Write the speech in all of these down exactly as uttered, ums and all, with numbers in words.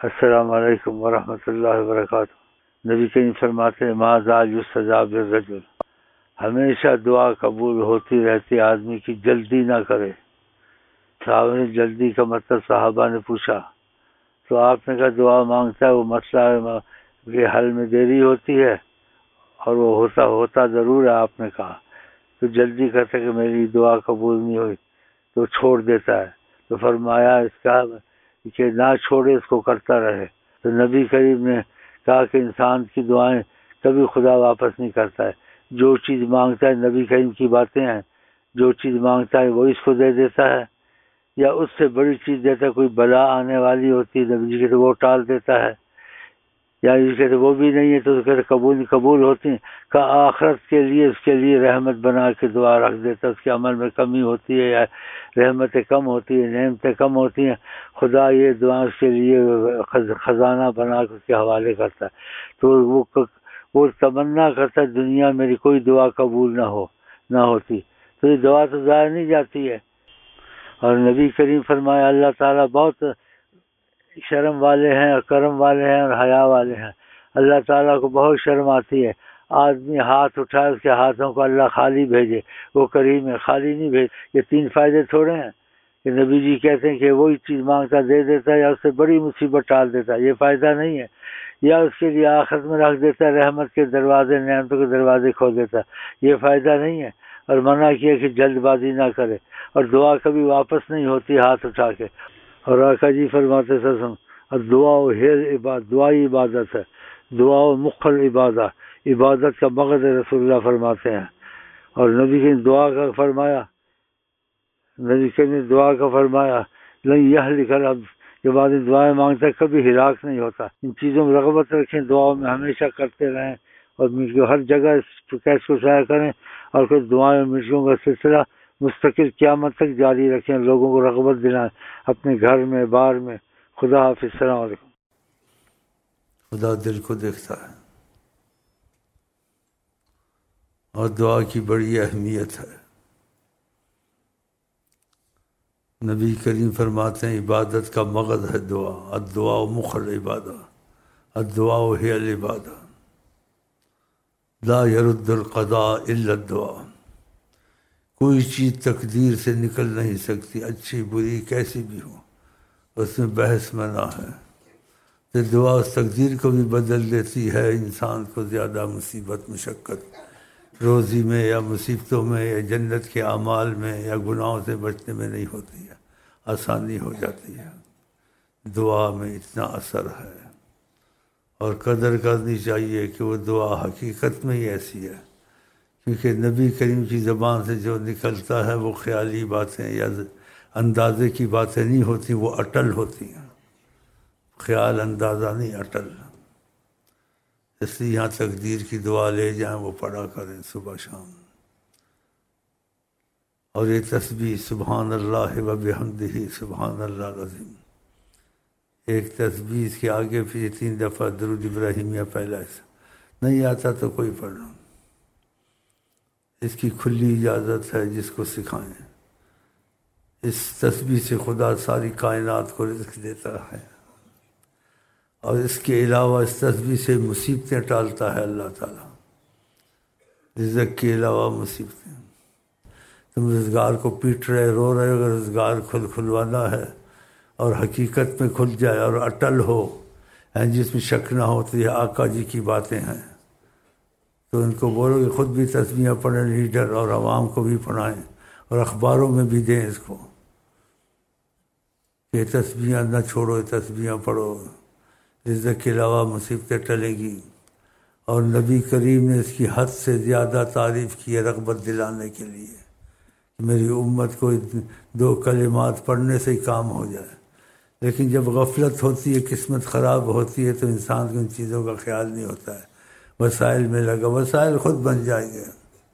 السلام علیکم ورحمۃ اللہ وبرکاتہ۔ نبی کریم فرماتے ہیں ما زال یستجاب للرجل، ہمیشہ دعا قبول ہوتی رہتی، آدمی کی جلدی نہ کرے۔ صحابہ نے جلدی کا مطلب صحابہ نے پوچھا تو آپ نے کہا دعا مانگتا ہے وہ مسئلہ کے حل میں دیری ہوتی ہے اور وہ ہوتا ہوتا ضرور ہے، آپ نے کہا تو جلدی کرتا کہ میری دعا قبول نہیں ہوئی تو چھوڑ دیتا ہے، تو فرمایا اس کا کہ نہ چھوڑے، اس کو کرتا رہے۔ تو نبی کریم نے کہا کہ انسان کی دعائیں کبھی خدا واپس نہیں کرتا ہے، جو چیز مانگتا ہے، نبی کریم کی باتیں ہیں، جو چیز مانگتا ہے وہ اس کو دے دیتا ہے، یا اس سے بڑی چیز دیتا ہے۔ کوئی بلا آنے والی ہوتی ہے، نبی جی کہتے وہ ٹال دیتا ہے، یا یہ کہتے وہ بھی نہیں ہے تو کہتے قبول قبول ہوتی ہیں۔ کہ آخرت کے لیے اس کے لیے رحمت بنا کے دعا رکھ دیتا ہے، اس کے عمل میں کمی ہوتی ہے یا رحمتیں کم ہوتی ہیں، نعمتیں کم ہوتی ہیں، خدا یہ دعا اس کے لیے خزانہ بنا کے اس کے حوالے کرتا ہے۔ تو وہ وہ تمنا کرتا ہے دنیا میری کوئی دعا قبول نہ ہو نہ ہوتی، تو یہ دعا تو ضائع نہیں جاتی ہے۔ اور نبی کریم فرمایا اللہ تعالیٰ بہت شرم والے ہیں اور کرم والے ہیں اور حیا والے ہیں۔ اللہ تعالیٰ کو بہت شرم آتی ہے آدمی ہاتھ اٹھائے اس کے ہاتھوں کو اللہ خالی بھیجے، وہ کریم ہے، خالی نہیں بھیج۔ یہ تین فائدے تھوڑے ہیں کہ نبی جی کہتے ہیں کہ وہی چیز مانگتا دے دیتا ہے یا اس سے بڑی مصیبت ٹال دیتا ہے، یہ فائدہ نہیں ہے، یا اس کے لیے آخرت میں رکھ دیتا ہے، رحمت کے دروازے، نعمتوں کے دروازے کھول دیتا ہے، یہ فائدہ نہیں ہے۔ اور منع کیا کہ جلد بازی نہ کرے، اور دعا کبھی واپس نہیں ہوتی ہاتھ اٹھا کے۔ اور آقا جی فرماتے سن اور دعا ہے عبادت، دعائی عبادت ہے، دعا مخل عبادت، عبادت کا مقصد رسول اللہ فرماتے ہیں۔ اور نبی کے دعا کا فرمایا نبی کے نے دعا کا فرمایا نہیں یہ لکھا اب جب آدمی دعائیں مانگتا ہے کبھی ہلاک نہیں ہوتا۔ ان چیزوں میں رغبت رکھیں، دعاؤں میں ہمیشہ کرتے رہیں، اور ہر جگہ کیش کو شائع کریں، اور پھر دعائیں مرشوں کا سلسلہ مستقل قیامت تک جاری رکھیں، لوگوں کو رغبت دلائیں اپنے گھر میں بار میں۔ خدا حافظ، السلام علیکم۔ خدا دل کو دیکھتا ہے اور دعا کی بڑی اہمیت ہے۔ نبی کریم فرماتے ہیں عبادت کا مغز ہے دعا، الدعاء مخ العبادہ، الدعاء ہی العبادہ، لا يرد القضاء الا الدعاء۔ کوئی چیز تقدیر سے نکل نہیں سکتی، اچھی بری کیسی بھی ہو، اس میں بحث منع ہے۔ تو دعا اس تقدیر کو بھی بدل دیتی ہے، انسان کو زیادہ مصیبت مشقت روزی میں یا مصیبتوں میں یا جنت کے اعمال میں یا گناہوں سے بچنے میں نہیں ہوتی ہے، آسانی ہو جاتی ہے۔ دعا میں اتنا اثر ہے، اور قدر کرنی چاہیے کہ وہ دعا حقیقت میں ہی ایسی ہے، کیونکہ نبی کریم کی زبان سے جو نکلتا ہے وہ خیالی باتیں یا اندازے کی باتیں نہیں ہوتی، وہ اٹل ہوتی ہیں، خیال اندازہ نہیں، اٹل۔ اس لیے یہاں تقدیر کی دعا لے جائیں، وہ پڑھا کریں صبح شام۔ اور یہ تسبیح سبحان اللہ و بحمدہ سبحان اللہ العظیم، ایک تسبیح کے آگے پھر تین دفعہ درود ابراہیمیہ پہلا ایسا نہیں آتا تو کوئی پڑھ لو، اس کی کھلی اجازت ہے جس کو سکھائیں۔ اس تسبیح سے خدا ساری کائنات کو رزق دیتا ہے، اور اس کے علاوہ اس تسبیح سے مصیبتیں ٹالتا ہے اللہ تعالیٰ، رزق کے علاوہ مصیبتیں۔ تم روزگار کو پیٹ رہے رو رہے ہو، اگر روزگار کھل کھلوانا ہے اور حقیقت میں کھل جائے اور اٹل ہو، جس میں شک نہ ہوتی ہے آقا جی کی باتیں ہیں، تو ان کو بولو کہ خود بھی تسبیحیں پڑھیں، لیڈر اور عوام کو بھی پڑھائیں، اور اخباروں میں بھی دیں اس کو کہ تسبیحیں نہ چھوڑو، تسبیحیں پڑھو، رزق کے علاوہ مصیبتیں ٹلیں گی۔ اور نبی کریم نے اس کی حد سے زیادہ تعریف کی ہے رغبت دلانے کے لیے کہ میری امت کو دو کلمات پڑھنے سے ہی کام ہو جائے۔ لیکن جب غفلت ہوتی ہے، قسمت خراب ہوتی ہے، تو انسان کو ان چیزوں کا خیال نہیں ہوتا ہے، وسائل میں لگا، وسائل خود بن جائیں گے۔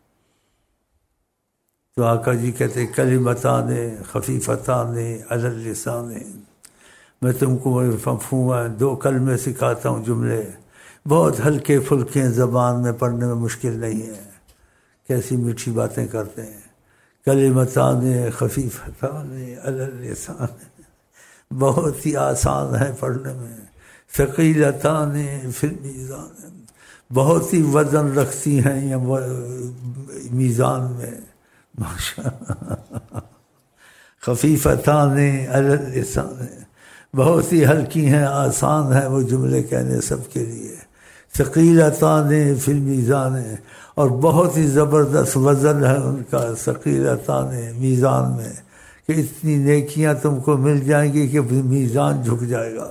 تو آقا جی کہتے کلمتان خفیفتان علی اللسان، میں تم کو مفہوم ہے دو کلمے سکھاتا ہوں، جملے بہت ہلکے پھلکے ہیں، زبان میں پڑھنے میں مشکل نہیں ہے، کیسی میٹھی باتیں کرتے ہیں۔ کلمتان خفیفتان علی اللسان، بہت ہی آسان ہے پڑھنے میں، ثقیلتان فی المیزان، بہت ہی وزن رکھتی ہیں یہ میزان میں، ماشاء اللہ. خفیفتان علی اللسان، بہت ہی ہلکی ہیں، آسان ہے وہ جملے کہنے سب کے لیے. ثقیلتان فی المیزان، اور بہت ہی زبردست وزن ہے ان کا، ثقیلتان میزان میں، کہ اتنی نیکیاں تم کو مل جائیں گی کہ میزان جھک جائے گا.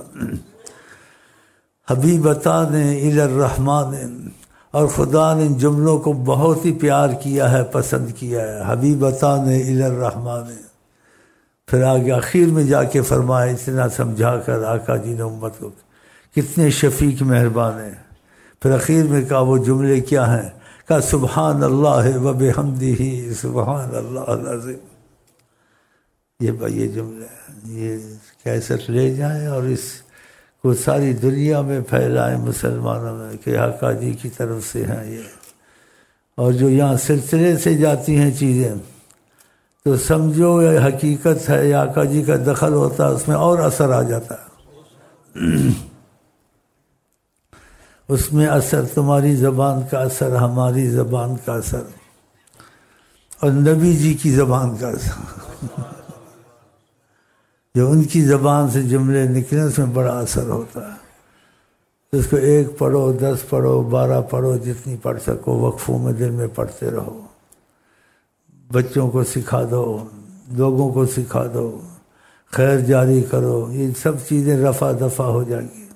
حبیبتان الی الرحمن، اور خدا نے ان جملوں کو بہت ہی پیار کیا ہے، پسند کیا ہے. حبیبتان الی الرحمن، پھر آگے آخر میں جا کے فرمائے، اتنا سمجھا کر آقا جی نے امت کو کتنے شفیق مہربان ہیں. پھر اخیر میں کہا وہ جملے کیا ہیں، کہا سبحان اللہ و بحمدہ سبحان اللہ العظیم. یہ یہ جملے یہ کیسٹ لے جائیں اور اس کو ساری دنیا میں پھیلائیں مسلمانوں میں کہ آقا جی کی طرف سے ہیں یہ. اور جو یہاں سلسلے سے جاتی ہیں چیزیں تو سمجھو یہ حقیقت ہے، آقا جی کا دخل ہوتا ہے اس میں اور اثر آ جاتا ہے. اس میں اثر تمہاری زبان کا اثر، ہماری زبان کا اثر، اور نبی جی کی زبان کا اثر. جو ان کی زبان سے جملے نکلے اس میں بڑا اثر ہوتا ہے. اس کو ایک پڑھو، دس پڑھو، بارہ پڑھو، جتنی پڑھ سکو وقفوں میں دل میں پڑھتے رہو. بچوں کو سکھا دو، لوگوں کو سکھا دو، خیر جاری کرو. یہ سب چیزیں رفع دفع ہو جائیں گی.